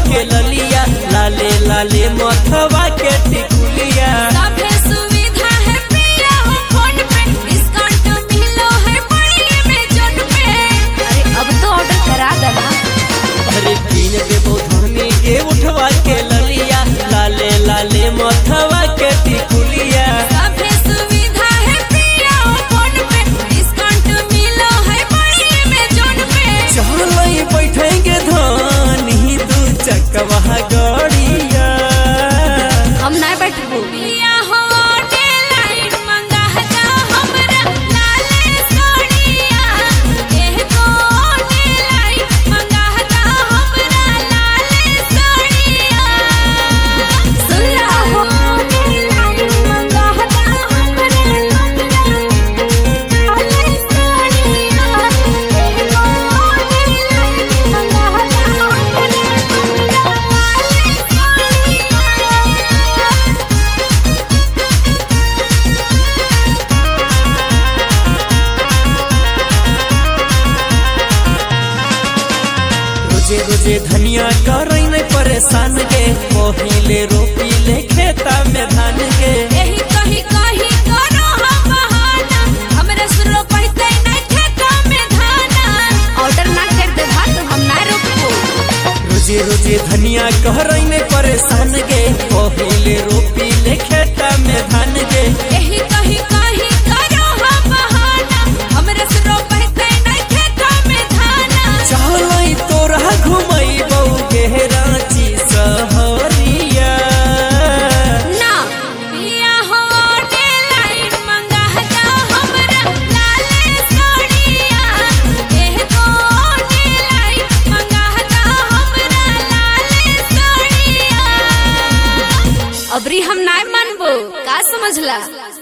के ललिया लाले लाले मथवा के टिकुलिया सभे सुविधा है पिया हो फोन पे डिस्काउंट मिलो है बड़ी अमेज़न पे। अरे अब तो ऑर्डर करा देना। अरे कीन देबो धनी के उठवा के ललिया लाले लाले मथवा के टिकुलिया सभे सुविधा है पिया हो फोन पे डिस्काउंट मिलो है बड़ी अमेज़न पे। चलई बैठेंगे धनी दू चकवा गड़िया हम ना बैठबो पिया हो ऑनलाइन मंगा जा हमरा लाले साड़िया एगो ऑनलाइन मंगा जा हमरा लाले साड़िया। सुन रहा हो ऑनलाइन मंगा जा हमरा लाले साड़िया एगो ऑनलाइन मंगा जा हमरा रोजे रोजे धनिया करे नहीं परेशान के पहिले रोपी ले खेता में धान के यही कही कही करो हम बहाना हमरा सुरो पड़ते नहीं खेता में धाना। ऑर्डर ना कर दे भात हम ना रुकबो। रोजे रोजे धनिया करे नहीं परेशान के पहिले रोपी ले खेता में धान के यही कही कही करो हम बहाना हमरा सुरो पड़ते नहीं खेता में धाना। चलई तोरा घुमैबौ गे रांची सहरिया ना पिया हो ऑनलाइन मंगा जा हमरा लाले साड़िया एगो ऑनलाइन मंगा जा हमरा लाले साड़िया। अबरी हम ना मनबो का समझला।